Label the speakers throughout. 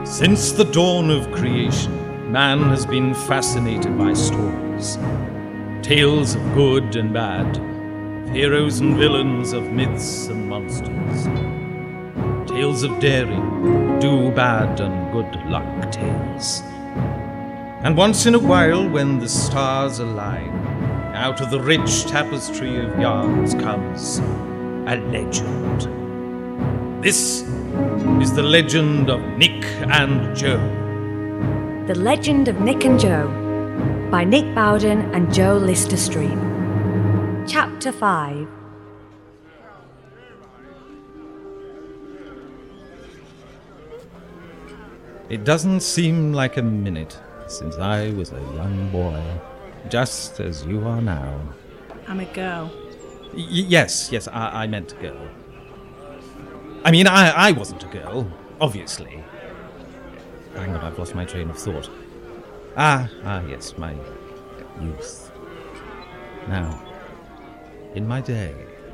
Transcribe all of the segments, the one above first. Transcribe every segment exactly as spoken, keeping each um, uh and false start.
Speaker 1: Since the dawn of creation, man has been fascinated by stories. Tales of good and bad, of heroes and villains, of myths and monsters. Tales of daring, do bad and good luck tales. And once in a while, when the stars align, out of the rich tapestry of yarns comes a legend. This is the legend of Nick and Joe.
Speaker 2: The Legend of Nick and Joe by Nick Bowden and Joe Lister Stream. Chapter five.
Speaker 1: It doesn't seem like a minute since I was a young boy, just as you are now.
Speaker 3: I'm a girl.
Speaker 1: Y- yes, yes, I, I meant a girl. I mean, I, I wasn't a girl, obviously. Hang on, I've lost my train of thought. Ah, ah, yes, my youth. Now, in my day,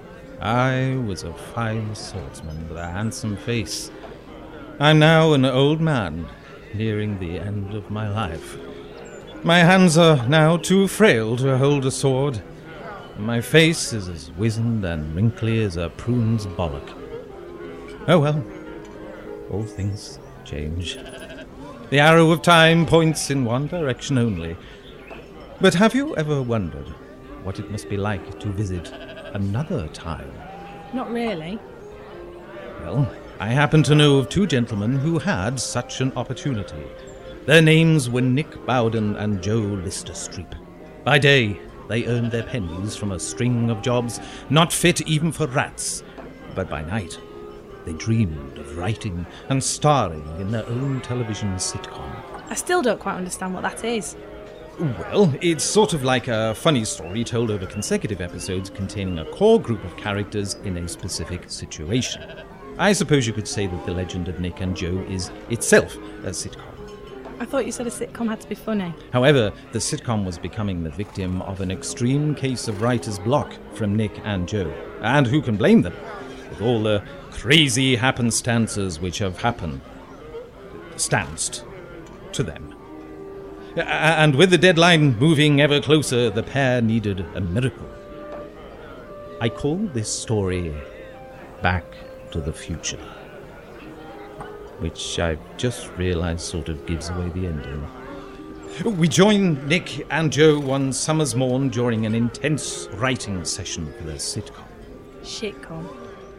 Speaker 1: I was a fine swordsman with a handsome face. I'm now an old man, nearing the end of my life. My hands are now too frail to hold a sword. My face is as wizened and wrinkly as a prune's bollock. Oh well, all things change. The arrow of time points in one direction only. But have you ever wondered what it must be like to visit another time?
Speaker 3: Not really.
Speaker 1: Well, I happen to know of two gentlemen who had such an opportunity. Their names were Nick Bowden and Joe Lister Streep. By day, they earned their pennies from a string of jobs not fit even for rats. But by night, they dreamed of writing and starring in their own television sitcom.
Speaker 3: I still don't quite understand what that is.
Speaker 1: Well, it's sort of like a funny story told over consecutive episodes containing a core group of characters in a specific situation. I suppose you could say that The Legend of Nick and Joe is itself a sitcom.
Speaker 3: I thought you said a sitcom had to be funny.
Speaker 1: However, the sitcom was becoming the victim of an extreme case of writer's block from Nick and Joe. And who can blame them? With all the crazy happenstances which have happened. Stanced to them. And with the deadline moving ever closer, the pair needed a miracle. I call this story Back to the Future, which I've just realised sort of gives away the ending. We join Nick and Joe one summer's morn during an intense writing session for their sitcom.
Speaker 3: Shitcom.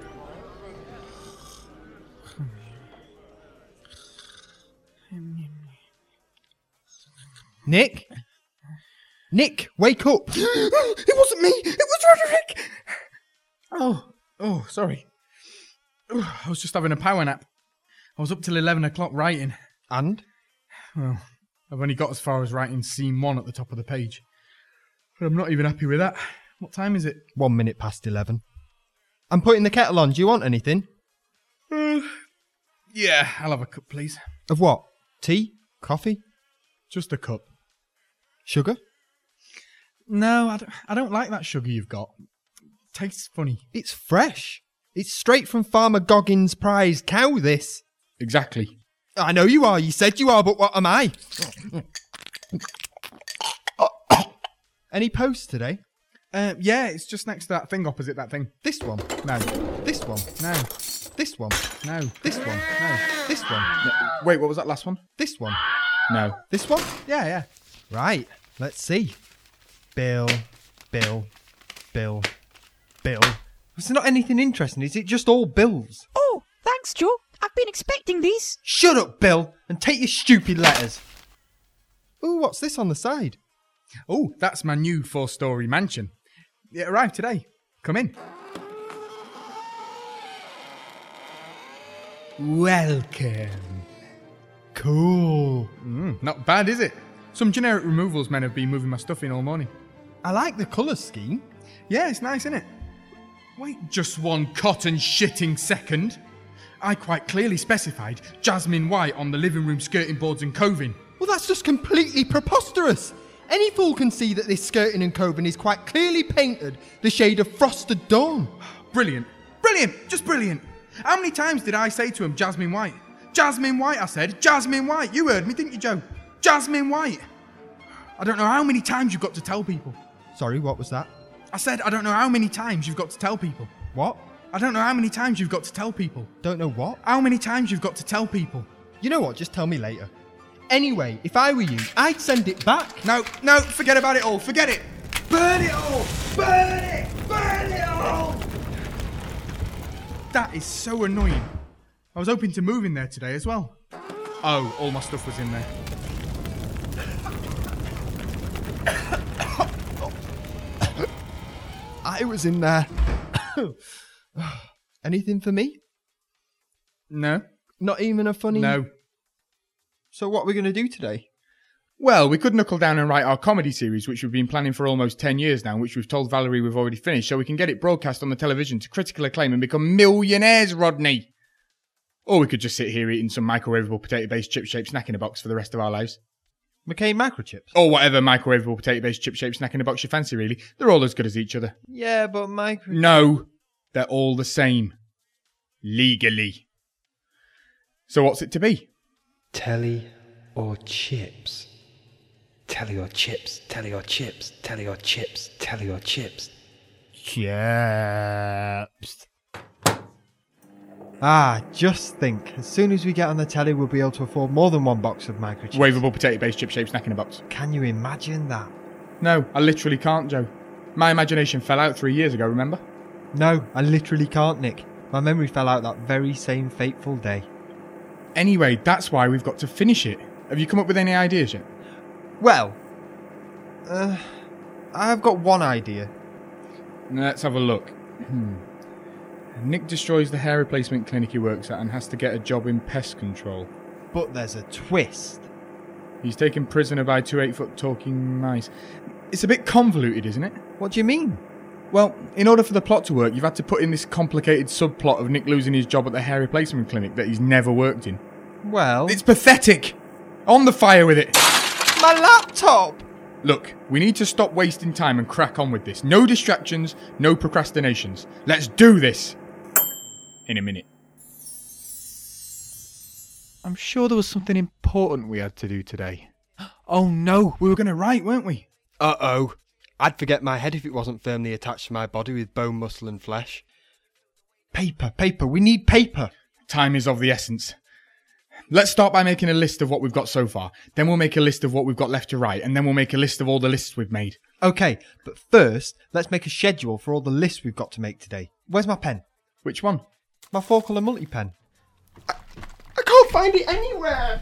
Speaker 4: Nick? Nick, wake up!
Speaker 5: It wasn't me! It was Roderick! Oh, oh, sorry. I was just having a power nap. I was up till eleven o'clock writing.
Speaker 4: And?
Speaker 5: Well, I've only got as far as writing scene one at the top of the page. But I'm not even happy with that. What time is it?
Speaker 4: One minute past eleven. I'm putting the kettle on. Do you want anything?
Speaker 5: Uh, yeah, I'll have a cup, please.
Speaker 4: Of what? Tea? Coffee?
Speaker 5: Just a cup.
Speaker 4: Sugar?
Speaker 5: No, I don't, I don't like that sugar you've got. It tastes funny.
Speaker 4: It's fresh. It's straight from Farmer Goggins' prize cow, this.
Speaker 5: Exactly.
Speaker 4: I know you are. You said you are, but what am I? Any post today?
Speaker 5: Uh, yeah, it's just next to that thing opposite that thing.
Speaker 4: This one?
Speaker 5: No.
Speaker 4: This one?
Speaker 5: No.
Speaker 4: This one?
Speaker 5: No.
Speaker 4: This one?
Speaker 5: No.
Speaker 4: This one?
Speaker 5: No. Wait, what was that last one?
Speaker 4: This one?
Speaker 5: No.
Speaker 4: This one?
Speaker 5: Yeah, yeah.
Speaker 4: Right. Let's see. Bill, Bill, Bill, Bill. It's not anything interesting, is it? Just all bills.
Speaker 6: Oh, thanks, Joe. I've been expecting these.
Speaker 4: Shut up, Bill, and take your stupid letters. Ooh, what's this on the side?
Speaker 5: Oh, that's my new four-storey mansion. It arrived today. Come in. Welcome.
Speaker 4: Cool.
Speaker 5: Mm, not bad, is it? Some generic removals men have been moving my stuff in all morning.
Speaker 4: I like the colour scheme.
Speaker 5: Yeah, it's nice, isn't it? Wait just one cotton shitting second. I quite clearly specified jasmine white on the living room skirting boards and coving.
Speaker 4: Well, that's just completely preposterous. Any fool can see that this skirting and coving is quite clearly painted the shade of frosted dawn.
Speaker 5: Brilliant. Brilliant. Just brilliant. How many times did I say to him jasmine white? Jasmine White, I said. Jasmine White. You heard me, didn't you, Joe? Jasmine White. I don't know how many times you've got to tell people.
Speaker 4: Sorry, what was that?
Speaker 5: I said I don't know how many times you've got to tell people.
Speaker 4: What?
Speaker 5: I don't know how many times you've got to tell people.
Speaker 4: Don't know what?
Speaker 5: How many times you've got to tell people.
Speaker 4: You know what? Just tell me later. Anyway, if I were you, I'd send it back.
Speaker 5: No, no, forget about it all. Forget it. Burn it all. Burn it. Burn it all. That is so annoying. I was hoping to move in there today as well. Oh, all my stuff was in there.
Speaker 4: I was in there. Anything for me?
Speaker 5: No.
Speaker 4: Not even a funny...
Speaker 5: No.
Speaker 4: So what are we going to do today?
Speaker 5: Well, we could knuckle down and write our comedy series, which we've been planning for almost ten years now, which we've told Valerie we've already finished, so we can get it broadcast on the television to critical acclaim and become millionaires, Rodney. Or we could just sit here eating some microwavable potato-based chip-shaped snack in a box for the rest of our lives.
Speaker 4: McCain microchips?
Speaker 5: Or whatever microwavable potato-based chip-shaped snack in a box you fancy, really. They're all as good as each other.
Speaker 4: Yeah, but micro...
Speaker 5: No, they're all the same. Legally. So what's it to be?
Speaker 7: Telly or chips? Telly or chips, telly or chips, telly or chips, telly or chips.
Speaker 4: Chips. Ah, just think. As soon as we get on the telly, we'll be able to afford more than one box of microchips.
Speaker 5: Waveable potato-based chip-shaped snack in a box.
Speaker 4: Can you imagine that?
Speaker 5: No, I literally can't, Joe. My imagination fell out three years ago, remember?
Speaker 4: No, I literally can't, Nick. My memory fell out that very same fateful day.
Speaker 5: Anyway, that's why we've got to finish it. Have you come up with any ideas yet?
Speaker 4: Well, uh, I've got one idea.
Speaker 5: Let's have a look. Hmm. Nick destroys the hair replacement clinic he works at and has to get a job in pest control.
Speaker 4: But there's a twist.
Speaker 5: He's taken prisoner by two eight-foot talking mice. It's a bit convoluted, isn't it?
Speaker 4: What do you mean?
Speaker 5: Well, in order for the plot to work, you've had to put in this complicated subplot of Nick losing his job at the hair replacement clinic that he's never worked in.
Speaker 4: Well...
Speaker 5: It's pathetic! On the fire with it!
Speaker 4: My laptop!
Speaker 5: Look, we need to stop wasting time and crack on with this. No distractions, no procrastinations. Let's do this! In a minute. I'm sure there was something important we had to do today. Oh no, we were going to write, weren't we?
Speaker 4: Uh-oh. I'd forget my head if it wasn't firmly attached to my body with bone, muscle and flesh. Paper, paper, we need paper.
Speaker 5: Time is of the essence. Let's start by making a list of what we've got so far. Then we'll make a list of what we've got left to write. And then we'll make a list of all the lists we've made.
Speaker 4: Okay, but first, let's make a schedule for all the lists we've got to make today. Where's my pen?
Speaker 5: Which one?
Speaker 4: My four-colour multi-pen. I, I can't find it anywhere!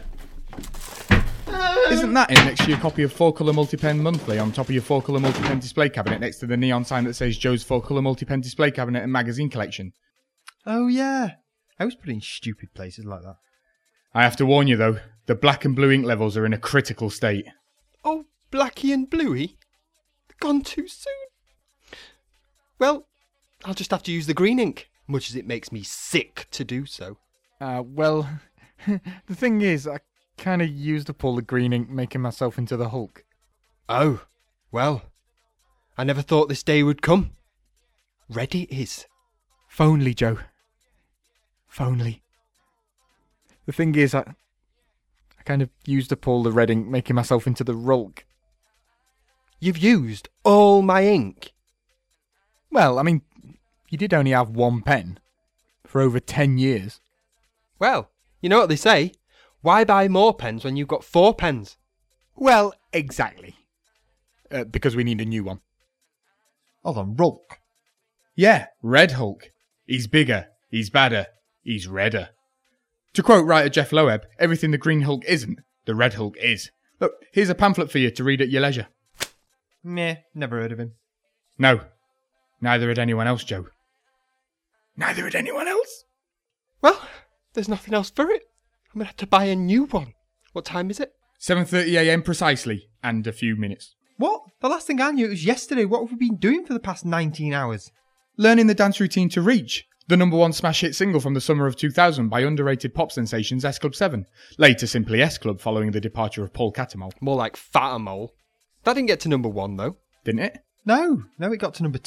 Speaker 5: Isn't that it next to your copy of four colour Multipen Monthly on top of your four colour Multipen display cabinet next to the neon sign that says Joe's four colour Multipen display cabinet and magazine collection?
Speaker 4: Oh yeah. I always put it in stupid places like that.
Speaker 5: I have to warn you though, the black and blue ink levels are in a critical state.
Speaker 4: Oh, Blackie and Bluey? Gone too soon? Well, I'll just have to use the green ink, much as it makes me sick to do so.
Speaker 5: Uh, well, the thing is, I kind of used up all the green ink making myself into the Hulk.
Speaker 4: Oh, well, I never thought this day would come. Ready it is.
Speaker 5: Phonely, Joe. Phonely. The thing is, I, I kind of used up all the red ink making myself into the Rulk.
Speaker 4: You've used all my ink?
Speaker 5: Well, I mean, you did only have one pen for over ten years.
Speaker 4: Well, you know what they say. Why buy more pens when you've got four pens?
Speaker 5: Well, exactly. Uh, because we need a new one.
Speaker 4: Hold on, Rulk.
Speaker 5: Yeah, Red Hulk. He's bigger, he's badder, he's redder. To quote writer Jeff Loeb, everything the Green Hulk isn't, the Red Hulk is. Look, here's a pamphlet for you to read at your leisure.
Speaker 4: Meh, never heard of him.
Speaker 5: No, neither had anyone else, Joe. Neither had anyone else?
Speaker 4: Well, there's nothing else for it. I'm going to have to buy a new one. What time is it?
Speaker 5: seven thirty a m precisely, and a few minutes.
Speaker 4: What? The last thing I knew it was yesterday. What have we been doing for the past nineteen hours?
Speaker 5: Learning the dance routine to Reach, the number one smash hit single from the summer of two thousand by underrated pop sensations S Club seven. Later simply S Club following the departure of Paul Catamol.
Speaker 4: More like Fatamol. That didn't get to number one, though.
Speaker 5: Didn't it?
Speaker 4: No, no, it got to number two.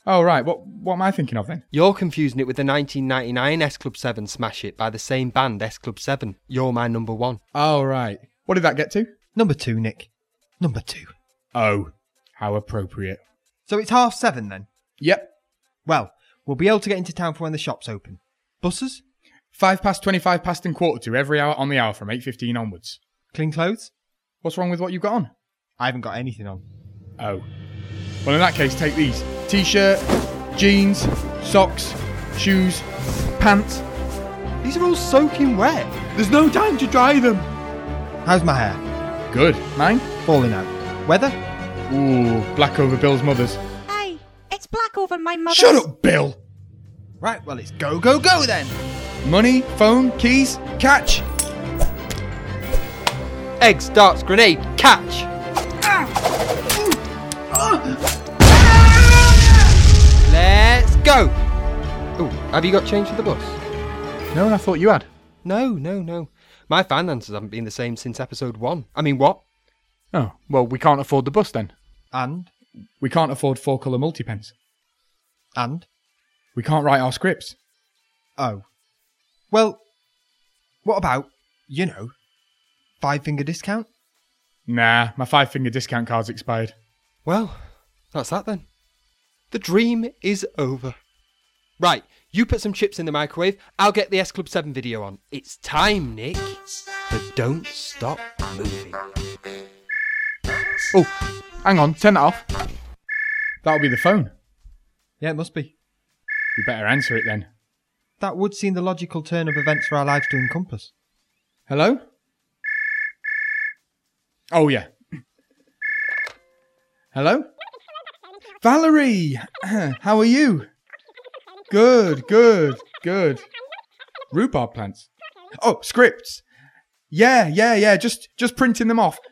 Speaker 5: Oh, right. What what am I thinking of then?
Speaker 4: You're confusing it with the nineteen ninety-nine S Club seven Smash It by the same band, S Club seven. You're my number one.
Speaker 5: Oh, right. What did that get to?
Speaker 8: Number two, Nick. Number two.
Speaker 5: Oh, how appropriate.
Speaker 8: So it's half seven then?
Speaker 5: Yep.
Speaker 8: Well, we'll be able to get into town for when the shops open. Buses?
Speaker 5: Five past, twenty-five past and quarter to every hour on the hour from eight fifteen onwards.
Speaker 8: Clean clothes?
Speaker 5: What's wrong with what you've got on?
Speaker 8: I haven't got anything on.
Speaker 5: Oh. Well, in that case, take these. T-shirt, jeans, socks, shoes, pants.
Speaker 4: These are all soaking wet.
Speaker 5: There's no time to dry them.
Speaker 8: How's my hair?
Speaker 5: Good. Mine?
Speaker 8: Falling out. Weather?
Speaker 5: Ooh, black over Bill's mother's.
Speaker 6: Hey, it's black over my mother's.
Speaker 5: Shut up, Bill!
Speaker 8: Right, well, it's go, go, go then!
Speaker 5: Money, phone, keys, catch.
Speaker 4: Eggs, darts, grenade, catch! Let's go! Oh, have you got change for the bus?
Speaker 5: No, I thought you had.
Speaker 4: No, no, no. My finances haven't been the same since episode one. I mean, what?
Speaker 5: Oh, well, we can't afford the bus then.
Speaker 8: And?
Speaker 5: We can't afford four-colour multi-pens.
Speaker 8: And?
Speaker 5: We can't write our scripts.
Speaker 8: Oh. Well, what about, you know, five-finger discount?
Speaker 5: Nah, my five-finger discount card's expired.
Speaker 4: Well, that's that then. The dream is over. Right, you put some chips in the microwave, I'll get the S Club seven video on. It's time, Nick, for Don't Stop Moving.
Speaker 5: Oh, hang on, turn that off. That'll be the phone.
Speaker 8: Yeah, it must be.
Speaker 5: You better answer it then.
Speaker 8: That would seem the logical turn of events for our lives to encompass.
Speaker 5: Hello? Oh, yeah. Hello? Valerie! How are you? Good, good, good. Rhubarb plants. Oh, scripts. Yeah, yeah, yeah, just just printing them off.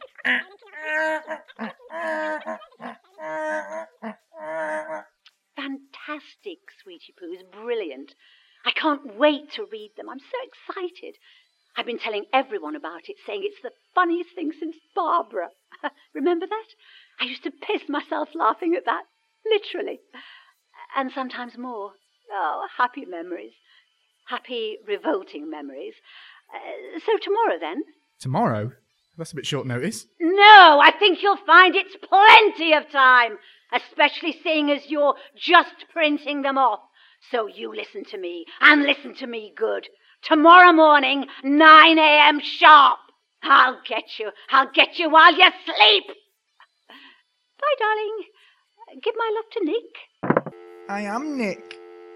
Speaker 9: Fantastic, Sweetie Poos, brilliant. I can't wait to read them. I'm so excited. I've been telling everyone about it, saying it's the funniest thing since Barbara. Remember that? I used to piss myself laughing at that, literally. And sometimes more. Oh, happy memories. Happy, revolting memories. Uh, so tomorrow, then?
Speaker 5: Tomorrow? That's a bit short notice.
Speaker 9: No, I think you'll find it's plenty of time, especially seeing as you're just printing them off. So you listen to me, and listen to me good. Tomorrow morning, nine a.m. sharp. I'll get you. I'll get you while you sleep. Bye, darling. Give my love to Nick.
Speaker 5: I am Nick.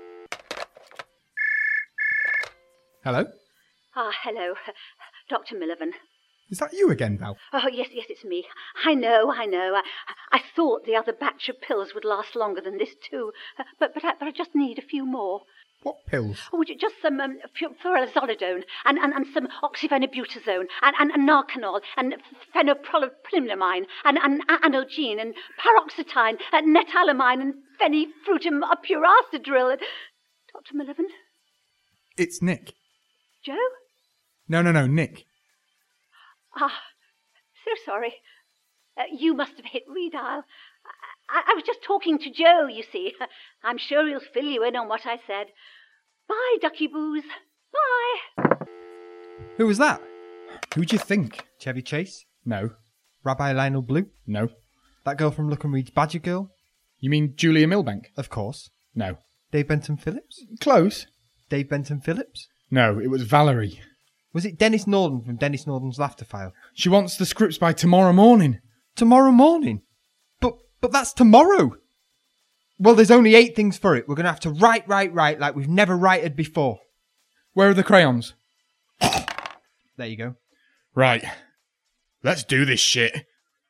Speaker 5: Hello?
Speaker 9: Ah, hello. Doctor Millivan.
Speaker 5: Is that you again, Val?
Speaker 9: Oh, yes, yes, it's me. I know, I know. I, I thought the other batch of pills would last longer than this, too. Uh, but, but, I, but I just need a few more.
Speaker 5: What pills?
Speaker 9: Oh, would you- just some um, furazolidone and, and, and some oxyphenobutazone and, and, and narcanol and phenopropylamine and, and analgene and paroxetine and netalamine and phenylfrutimopuracidril. Doctor Millivan?
Speaker 5: It's Nick.
Speaker 9: Joe?
Speaker 5: No, no, no, Nick.
Speaker 9: Ah, so sorry. Uh, you must have hit redial. I, I was just talking to Joe, you see. I'm sure he'll fill you in on what I said. Bye, Ducky Boos. Bye.
Speaker 8: Who was that?
Speaker 5: Who'd you think?
Speaker 8: Chevy Chase?
Speaker 5: No.
Speaker 8: Rabbi Lionel Blue?
Speaker 5: No.
Speaker 8: That girl from Look and Read's Badger Girl?
Speaker 5: You mean Julia Milbank?
Speaker 8: Of course.
Speaker 5: No.
Speaker 8: Dave Benton Phillips?
Speaker 5: Close.
Speaker 8: Dave Benton Phillips?
Speaker 5: No, it was Valerie.
Speaker 8: Was it Dennis Norden from Dennis Norden's Laughter File?
Speaker 5: She wants the scripts by tomorrow morning.
Speaker 8: Tomorrow morning? But but that's tomorrow! Well, there's only eight things for it. We're going to have to write, write, write like we've never writed before.
Speaker 5: Where are the crayons?
Speaker 8: There you go.
Speaker 5: Right. Let's do this shit.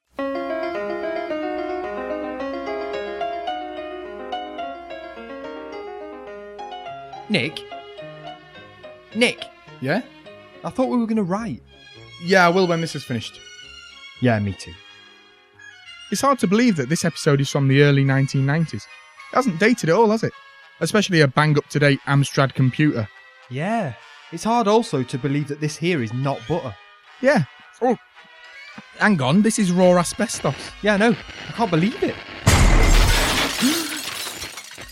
Speaker 8: Nick? Nick?
Speaker 5: Yeah?
Speaker 8: I thought we were going to write.
Speaker 5: Yeah, I will when this is finished.
Speaker 8: Yeah, me too.
Speaker 5: It's hard to believe that this episode is from the early nineteen nineties. It hasn't dated at all, has it? Especially a bang-up-to-date Amstrad computer.
Speaker 8: Yeah. It's hard also to believe that this here is not butter.
Speaker 5: Yeah. Oh, hang on, this is raw asbestos.
Speaker 8: Yeah, I know. I can't believe it.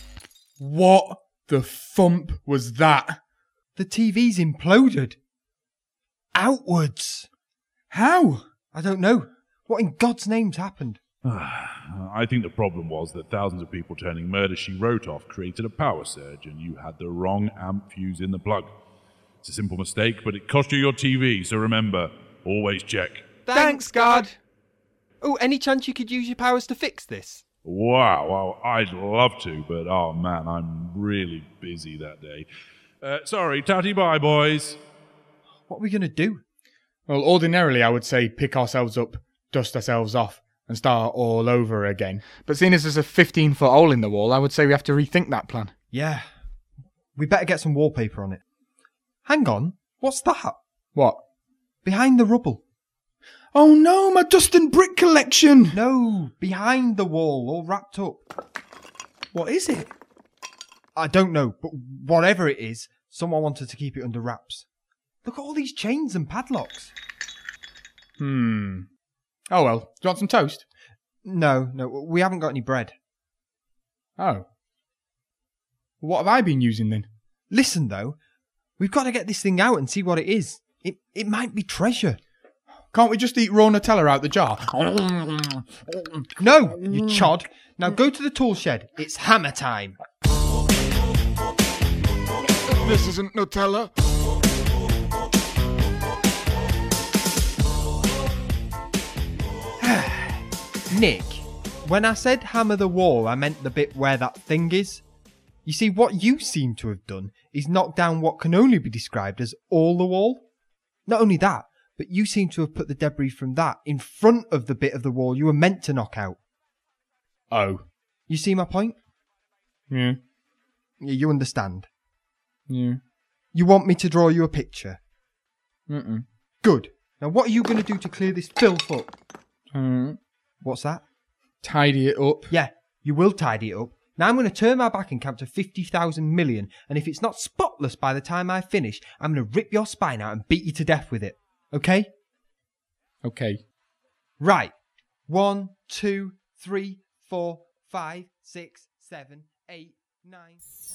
Speaker 5: What the thump was that?
Speaker 8: The T V's imploded. Outwards.
Speaker 5: How?
Speaker 8: I don't know. What in God's name's happened?
Speaker 10: I think the problem was that thousands of people turning Murder, She Wrote off created a power surge and you had the wrong amp fuse in the plug. It's a simple mistake, but it cost you your T V, so remember, always check.
Speaker 4: Thanks, God. Oh, any chance you could use your powers to fix this?
Speaker 10: Wow, well, I'd love to, but oh man, I'm really busy that day. Uh, sorry, tatty bye, boys.
Speaker 8: What are we going to do?
Speaker 5: Well, ordinarily I would say pick ourselves up, dust ourselves off, and start all over again. But seeing as there's a fifteen-foot hole in the wall, I would say we have to rethink that plan.
Speaker 8: Yeah. We better get some wallpaper on it. Hang on. What's that?
Speaker 5: What?
Speaker 8: Behind the rubble.
Speaker 5: Oh no, my dust and brick collection!
Speaker 8: No, behind the wall, all wrapped up.
Speaker 5: What is it?
Speaker 8: I don't know, but whatever it is, someone wanted to keep it under wraps. Look at all these chains and padlocks.
Speaker 5: Hmm. Oh well, do you want some toast?
Speaker 8: No, no, we haven't got any bread.
Speaker 5: Oh. What have I been using then?
Speaker 8: Listen though, we've got to get this thing out and see what it is. It it might be treasure.
Speaker 5: Can't we just eat raw Nutella out the jar?
Speaker 8: No, you chod. Now go to the tool shed. It's hammer time.
Speaker 5: This isn't Nutella.
Speaker 8: Nick, when I said hammer the wall, I meant the bit where that thing is. You see, what you seem to have done is knock down what can only be described as all the wall. Not only that, but you seem to have put the debris from that in front of the bit of the wall you were meant to knock out.
Speaker 5: Oh.
Speaker 8: You see my point?
Speaker 5: Yeah.
Speaker 8: Yeah, you understand.
Speaker 5: Yeah.
Speaker 8: You want me to draw you a picture?
Speaker 5: Mm-mm.
Speaker 8: Good. Now what are you going to do to clear this filth up?
Speaker 5: Mm.
Speaker 8: What's that?
Speaker 5: Tidy it up.
Speaker 8: Yeah, you will tidy it up. Now I'm going to turn my back and count to fifty thousand million, and if it's not spotless by the time I finish, I'm going to rip your spine out and beat you to death with it. Okay?
Speaker 5: Okay.
Speaker 8: Right. One, two, three, four, five, six, seven, eight, nine, ten.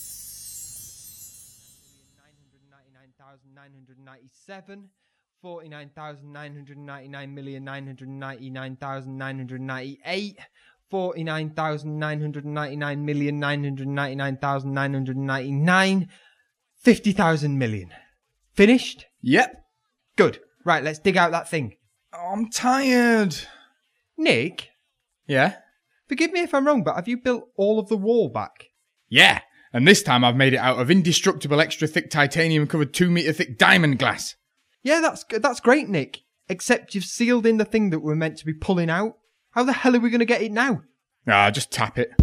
Speaker 8: nine hundred ninety-nine thousand nine hundred ninety-seven. forty-nine thousand nine hundred ninety-nine million nine hundred ninety-nine thousand nine hundred ninety-eight. forty-nine thousand nine hundred ninety-nine million nine hundred ninety-nine thousand nine hundred ninety-nine. fifty thousand million. Finished?
Speaker 5: Yep.
Speaker 8: Good. Right, let's dig out that thing.
Speaker 5: Oh, I'm tired.
Speaker 8: Nick?
Speaker 5: Yeah?
Speaker 8: Forgive me if I'm wrong, but have you built all of the wall back?
Speaker 5: Yeah, and this time I've made it out of indestructible extra thick titanium covered two metre thick diamond glass.
Speaker 8: Yeah, that's that's great, Nick. Except you've sealed in the thing that we're meant to be pulling out. How the hell are we going to get it now?
Speaker 5: Ah, just tap it.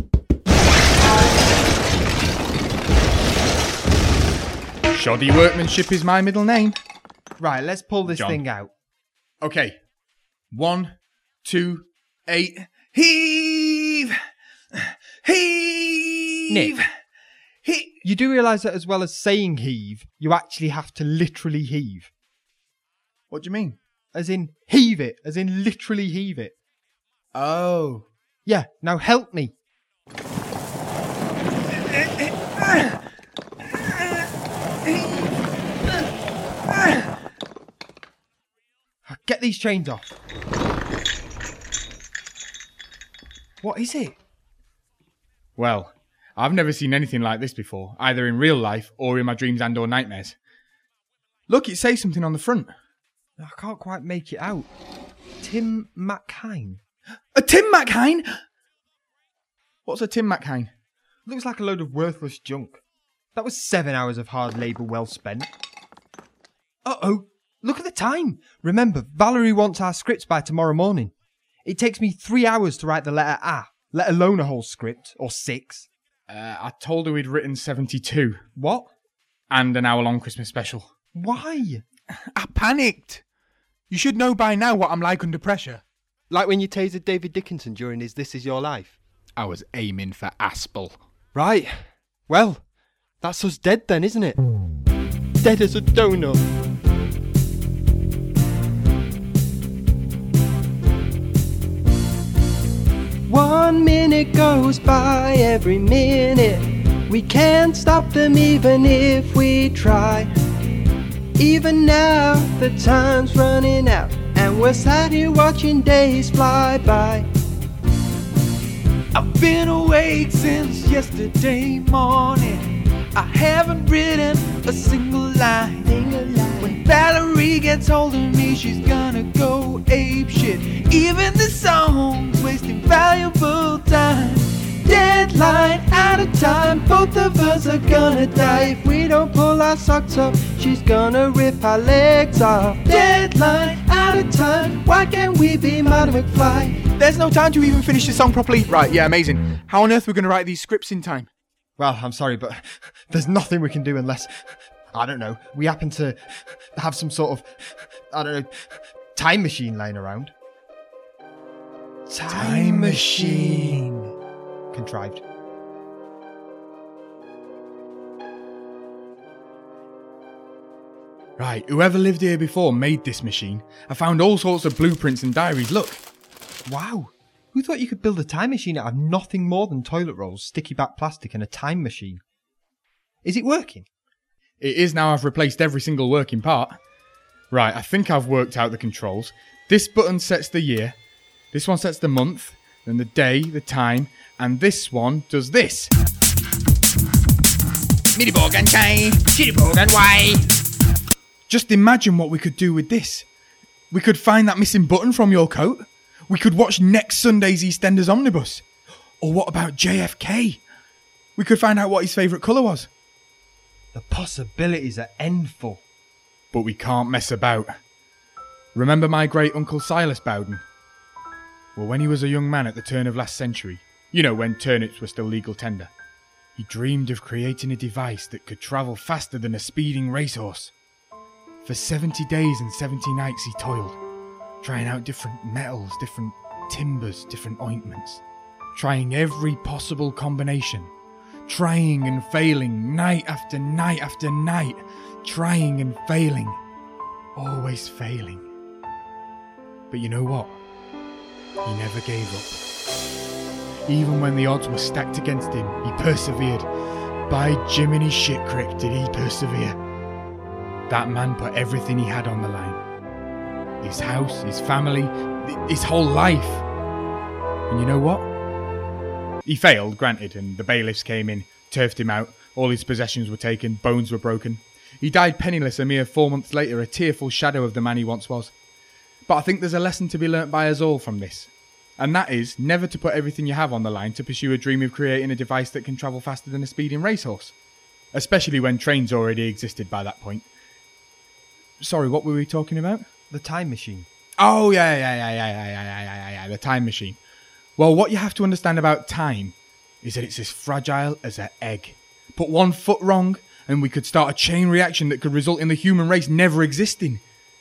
Speaker 5: Shoddy workmanship is my middle name.
Speaker 8: Right, let's pull this
Speaker 5: John.
Speaker 8: thing out.
Speaker 5: Okay. One, two, eight. Heave! Heave!
Speaker 8: Nick,
Speaker 5: He-
Speaker 8: you do realise that as well as saying heave, you actually have to literally heave.
Speaker 5: What do you mean?
Speaker 8: As in heave it, as in literally heave it.
Speaker 5: Oh.
Speaker 8: Yeah, now help me. Get these chains off. What is it?
Speaker 5: Well, I've never seen anything like this before, either in real life or in my dreams and or nightmares. Look, it says something on the front.
Speaker 8: I can't quite make it out. Tim McHine.
Speaker 5: A Tim McHine? What's a Tim McHine?
Speaker 8: Looks like a load of worthless junk. That was seven hours of hard labour well spent. Uh-oh, look at the time. Remember, Valerie wants our scripts by tomorrow morning. It takes me three hours to write the letter A, let alone a whole script, or six.
Speaker 5: Uh, I told her we'd written seventy-two.
Speaker 8: What?
Speaker 5: And an hour-long Christmas special.
Speaker 8: Why?
Speaker 11: I panicked. You should know by now what I'm like under pressure.
Speaker 4: Like when you tasered David Dickinson during his This Is Your Life.
Speaker 5: I was aiming for Aspel.
Speaker 4: Right. Well, that's us dead then, isn't it? Dead as a donut. One minute goes by every minute.
Speaker 8: We can't stop them even if we try. Even now the time's running out, and we're sat here watching days fly by.
Speaker 11: I've been awake since yesterday morning. I haven't written a single line. When Valerie gets hold of me, she's gonna go apeshit. Even the song's wasting valuable time. Deadline, out of time, both of us are gonna die. If we don't pull our socks up, she's gonna rip our legs off. Deadline, out of time, why can't we be Marty McFly?
Speaker 5: There's no time to even finish the song properly. Right, yeah, amazing. How on earth are we going to write these scripts in time?
Speaker 8: Well, I'm sorry, but there's nothing we can do unless, I don't know, we happen to have some sort of, I don't know, time machine lying around.
Speaker 5: Time, time machine.
Speaker 8: Contrived.
Speaker 5: Right, whoever lived here before made this machine. I found all sorts of blueprints and diaries. Look.
Speaker 8: Wow. Who thought you could build a time machine out of nothing more than toilet rolls, sticky back plastic and a time machine? Is it working?
Speaker 5: It is now. I've replaced every single working part. Right, I think I've worked out the controls. This button sets the year. This one sets the month, then the day, the time, and this one does this.
Speaker 11: Middyborg and K, Shittyborg and Y.
Speaker 5: Just imagine what we could do with this. We could find that missing button from your coat. We could watch next Sunday's EastEnders Omnibus. Or what about J F K? We could find out what his favourite colour was.
Speaker 8: The possibilities are endful.
Speaker 5: But we can't mess about. Remember my great uncle Silas Bowden? Well, when he was a young man at the turn of last century, you know, when turnips were still legal tender, he dreamed of creating a device that could travel faster than a speeding racehorse. For seventy days and seventy nights he toiled, trying out different metals, different timbers, different ointments, trying every possible combination, trying and failing night after night after night, trying and failing, always failing. But you know what? He never gave up. Even when the odds were stacked against him, he persevered. By Jiminy Shitcrick did he persevere. That man put everything he had on the line. His house, his family, his whole life. And you know what? He failed, granted, and the bailiffs came in, turfed him out, all his possessions were taken, bones were broken. He died penniless a mere four months later, a tearful shadow of the man he once was. But I think there's a lesson to be learnt by us all from this. And that is never to put everything you have on the line to pursue a dream of creating a device that can travel faster than a speeding racehorse. Especially when trains already existed by that point. Sorry, what were we talking about?
Speaker 8: The time machine.
Speaker 5: Oh, yeah, yeah, yeah, yeah, yeah, yeah, yeah, yeah, yeah, the time machine. Well, what you have to understand about time is that it's as fragile as an egg. Put one foot wrong, and we could start a chain reaction that could result in the human race never existing.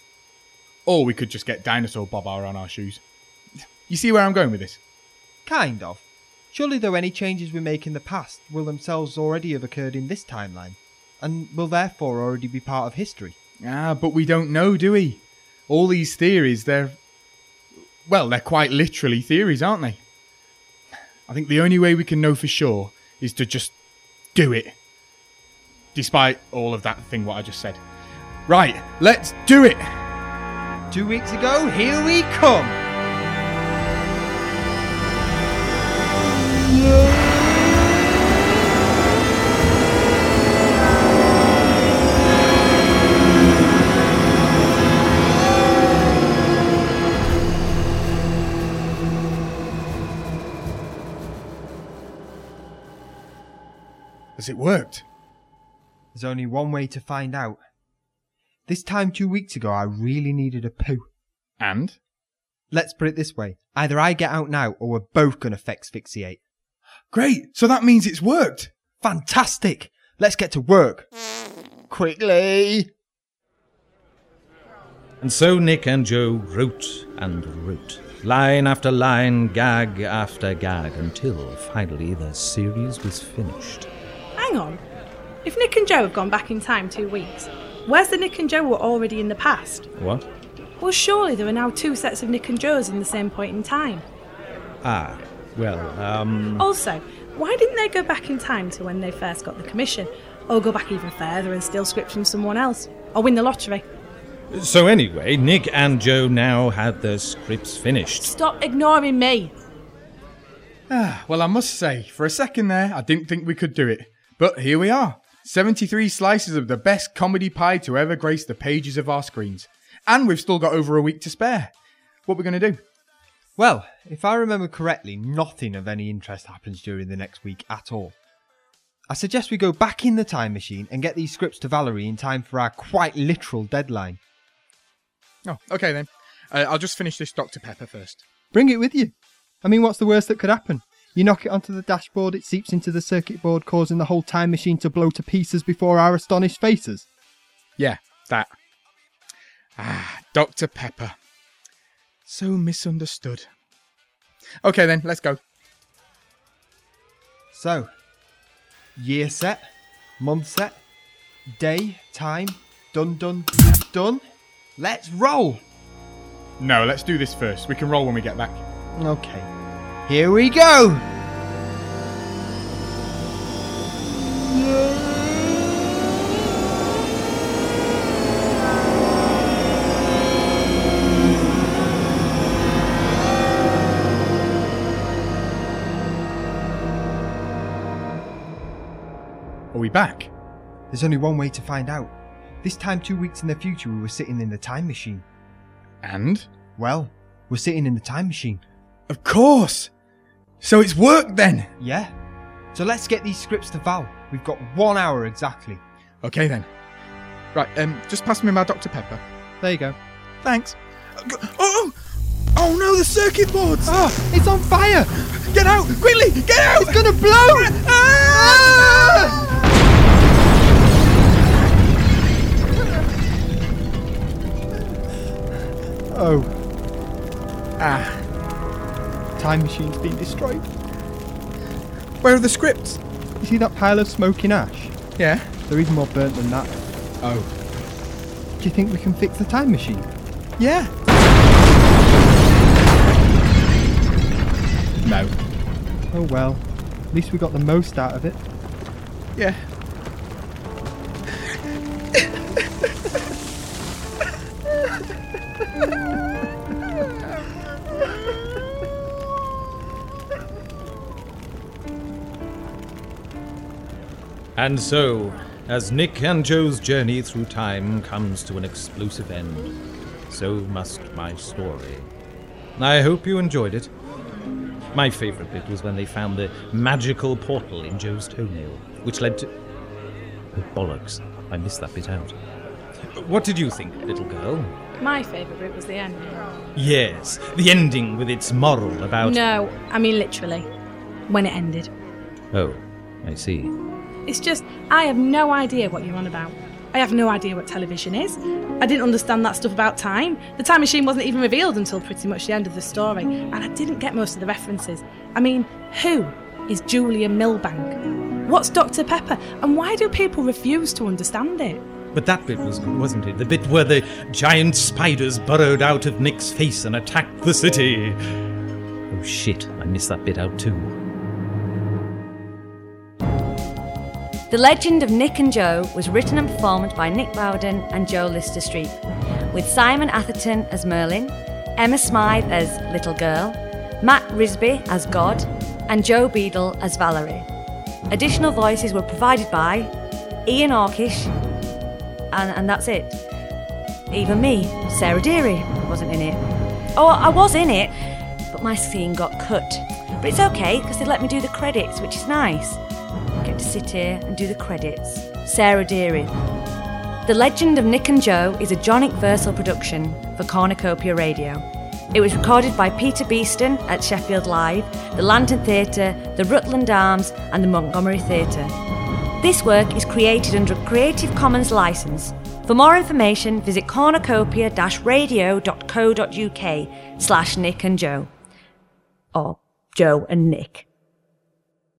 Speaker 5: Or we could just get dinosaur bobber on our shoes. You see where I'm going with this?
Speaker 8: Kind of. Surely though any changes we make in the past will themselves already have occurred in this timeline, and will therefore already be part of history.
Speaker 5: Ah, but we don't know, do we? All these theories, they're... well, they're quite literally theories, aren't they? I think the only way we can know for sure is to just do it. Despite all of that thing what I just said. Right, let's do it!
Speaker 8: Two weeks ago, here we come!
Speaker 5: Has it worked?
Speaker 8: There's only one way to find out. This time two weeks ago, I really needed a poo.
Speaker 5: And?
Speaker 8: Let's put it this way. Either I get out now, or we're both going to fexfixiate.
Speaker 5: Great, so that means it's worked.
Speaker 8: Fantastic. Let's get to work. Quickly.
Speaker 1: And so Nick and Joe wrote and wrote, line after line, gag after gag, until finally the series was finished.
Speaker 3: Hang on. If Nick and Joe have gone back in time two weeks, where's the Nick and Joe who were already in the past?
Speaker 1: What?
Speaker 3: Well, surely there are now two sets of Nick and Joes in the same point in time.
Speaker 1: Ah, well, um...
Speaker 3: Also, Why didn't they go back in time to when they first got the commission? Or go back even further and steal scripts from someone else? Or win the lottery?
Speaker 1: So anyway, Nick and Joe now had their scripts finished.
Speaker 3: Stop ignoring me!
Speaker 5: Ah, well, I must say, for a second there, I didn't think we could do it. But here we are. seventy-three slices of the best comedy pie to ever grace the pages of our screens. And we've still got over a week to spare. What we're going to do?
Speaker 8: Well, if I remember correctly, nothing of any interest happens during the next week at all. I suggest we go back in the time machine and get these scripts to Valerie in time for our quite literal deadline.
Speaker 5: Oh, okay then. Uh, I'll just finish this Doctor Pepper first.
Speaker 12: Bring it with you. I mean, what's the worst that could happen? You knock it onto the dashboard, it seeps into the circuit board, causing the whole time machine to blow to pieces before our astonished faces.
Speaker 5: Yeah, that. Ah, Doctor Pepper. So misunderstood. Okay then, let's go.
Speaker 8: So, year set, month set, day, time, done, done, done. Let's roll!
Speaker 5: No, let's do this first. We can roll when we get back.
Speaker 8: Okay, here we go!
Speaker 5: Are we back?
Speaker 8: There's only one way to find out. This time two weeks in the future we were sitting in the time machine.
Speaker 5: And?
Speaker 8: Well, we're sitting in the time machine.
Speaker 5: Of course! So it's worked then?
Speaker 8: Yeah. So let's get these scripts to Val. We've got one hour exactly.
Speaker 5: Okay then. Right, um, just pass me my Doctor Pepper.
Speaker 12: There you go.
Speaker 5: Thanks. Oh! Oh no, the circuit boards!
Speaker 12: Oh, it's on fire!
Speaker 5: Get out! Quickly! Get out!
Speaker 12: It's gonna blow! Ah! Oh.
Speaker 5: Ah.
Speaker 12: Time machine's been destroyed.
Speaker 5: Where are the scripts?
Speaker 12: You see that pile of smoking ash?
Speaker 5: Yeah.
Speaker 12: They're even more burnt than that.
Speaker 5: Oh.
Speaker 12: Do you think we can fix the time machine?
Speaker 5: Yeah. No.
Speaker 12: Oh well. At least we got the most out of it.
Speaker 5: Yeah.
Speaker 1: And so, as Nick and Joe's journey through time comes to an explosive end, so must my story. I hope you enjoyed it. My favourite bit was when they found the magical portal in Joe's toenail, which led to... Oh, bollocks. I missed that bit out. What did you think, little girl?
Speaker 3: My favourite bit was the end.
Speaker 1: Yes, the ending with its moral about...
Speaker 3: No, I mean literally. When it ended.
Speaker 1: Oh, I see.
Speaker 3: It's just, I have no idea what you're on about. I have no idea what television is. I didn't understand that stuff about time. The time machine wasn't even revealed until pretty much the end of the story, and I didn't get most of the references. I mean, who is Julia Milbank? What's Doctor Pepper? And why do people refuse to understand it?
Speaker 1: But that bit was good, wasn't it? The bit where the giant spiders burrowed out of Nick's face and attacked the city. Oh shit, I missed that bit out too.
Speaker 2: The Legend of Nick and Joe was written and performed by Nick Bowden and Joe Lister Street, with Simon Atherton as Merlin, Emma Smythe as Little Girl, Matt Risby as God, and Joe Beadle as Valerie. Additional voices were provided by Ian Orkish, and, and that's it. Even me, Sarah Deary, wasn't in it. Oh, I was in it, but my scene got cut. But it's okay, because they let me do the credits, which is nice. I get to sit here and do the credits. Sarah Deary. The Legend of Nick and Joe is a Jonic Versal production for Cornucopia Radio. It was recorded by Peter Beeston at Sheffield Live, the Lantern Theatre, the Rutland Arms and the Montgomery Theatre. This work is created under a Creative Commons licence. For more information, visit cornucopia radio dot co dot uk slash Nick and Joe. Or Joe and Nick.